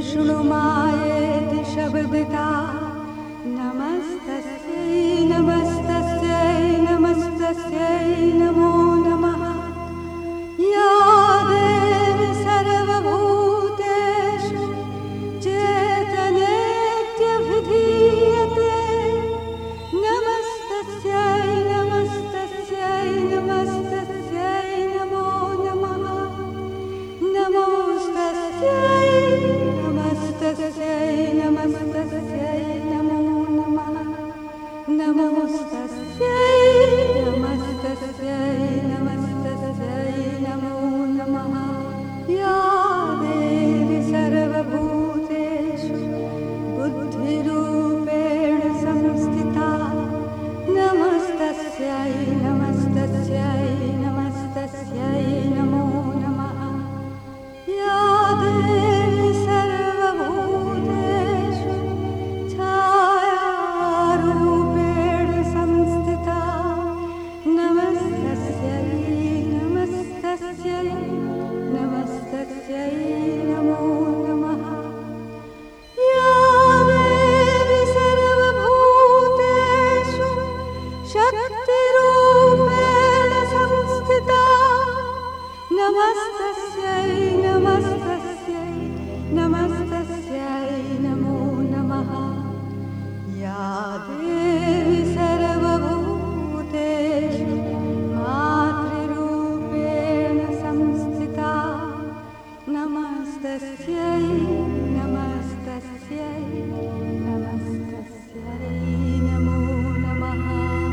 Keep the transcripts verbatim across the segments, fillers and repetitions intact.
विष्णुमायेति शब्दिता नमस्तस्यै नमस्तस्यै नमस्तस्यै नमो नमः। या देवी सर्वभूतेषु चेतनेत्यभिधीयते नमस्तस्यै नमस्तस्यै नमस्तस्यै नमो नमः। नमोस्तस्यै नमस्तस्यै नमस्तस्यै नमो नमः। नमोस्तस्यै नमस्तस्यै नमस्तस्यै नमो नमः। या देवी सर्वभूतेषु बुद्धिरूपेण संस्थिता नमस्तस्यै नमस्तस्यै नमस्तस्यै नमो नमः। या देवी सर्वभूतेषु छायारूपेण संस्थिता नमस्तस्यै नमस्तस्यै नमस्तस्यै नमो नमः। या देवी सर्वभूतेषु शक्तिरूपेण संस्थिता नमस्तस्यै नमस्तस्यै नमस्तस्यै नमो नमः। या देवी सर्वभूतेषु मातृरूपेण संस्थिता नमस्तस्यै नमस्तस्यै नमस्तस्यै नमो नमः।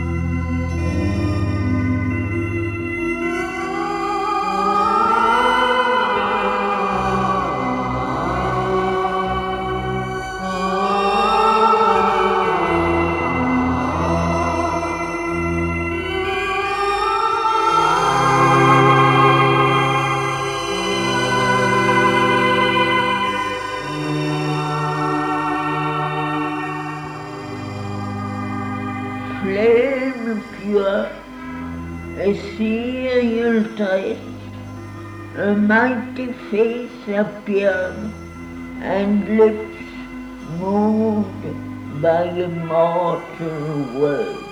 Flame pure, ethereal type, a mighty face appeared, and lips moved by immortal words.